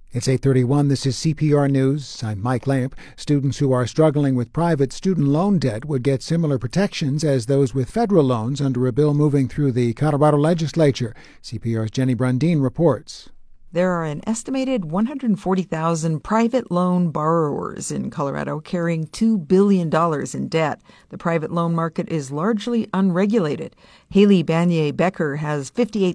It's 8:31. This is CPR News. I'm Mike Lamp. Students who are struggling with private student loan debt would get similar protections as those with federal loans under a bill moving through the Colorado legislature. CPR's Jenny Brundin reports. There are an estimated 140,000 private loan borrowers in Colorado carrying $2 billion in debt. The private loan market is largely unregulated. Haley Banier Becker has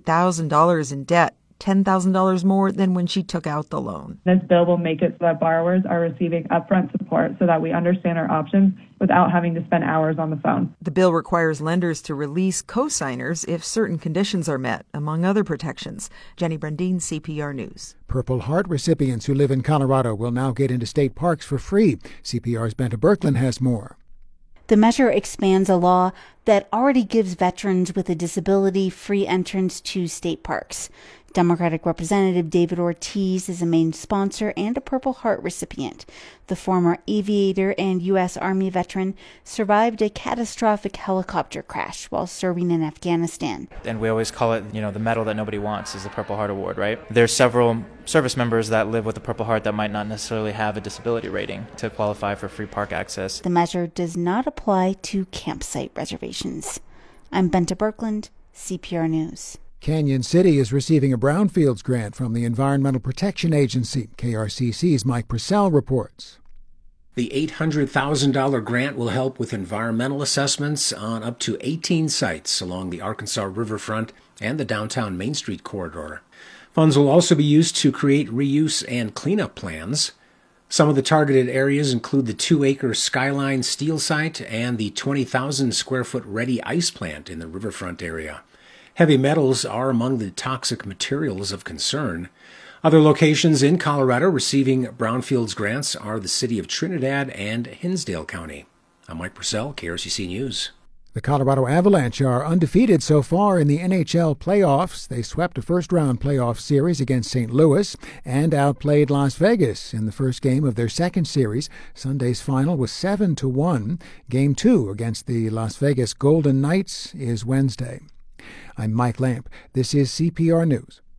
$58,000 in debt, $10,000 more than when she took out the loan. This bill will make it so that borrowers are receiving upfront support so that we understand our options without having to spend hours on the phone. The bill requires lenders to release co-signers if certain conditions are met, among other protections. Jenny Brundin, CPR News. Purple Heart recipients who live in Colorado will now get into state parks for free. CPR's Benta Birkeland has more. The measure expands a law that already gives veterans with a disability free entrance to state parks. Democratic Representative David Ortiz is a main sponsor and a Purple Heart recipient. The former aviator and U.S. Army veteran survived a catastrophic helicopter crash while serving in Afghanistan. And we always call it, the medal that nobody wants is the Purple Heart Award, right? There's several service members that live with a Purple Heart that might not necessarily have a disability rating to qualify for free park access. The measure does not apply to campsite reservations. I'm Benta Birkeland, CPR News. Canyon City is receiving a Brownfields grant from the Environmental Protection Agency. KRCC's Mike Purcell reports. The $800,000 grant will help with environmental assessments on up to 18 sites along the Arkansas riverfront and the downtown Main Street corridor. Funds will also be used to create reuse and cleanup plans. Some of the targeted areas include the 2-acre Skyline Steel site and the 20,000 square foot Ready Ice plant in the riverfront area. Heavy metals are among the toxic materials of concern. Other locations in Colorado receiving Brownfields grants are the city of Trinidad and Hinsdale County. I'm Mike Purcell, KRCC News. The Colorado Avalanche are undefeated so far in the NHL playoffs. They swept a first-round playoff series against St. Louis and outplayed Las Vegas in the first game of their second series. Sunday's final was 7-1. Game 2 against the Las Vegas Golden Knights is Wednesday. I'm Mike Lamp. This is CPR News.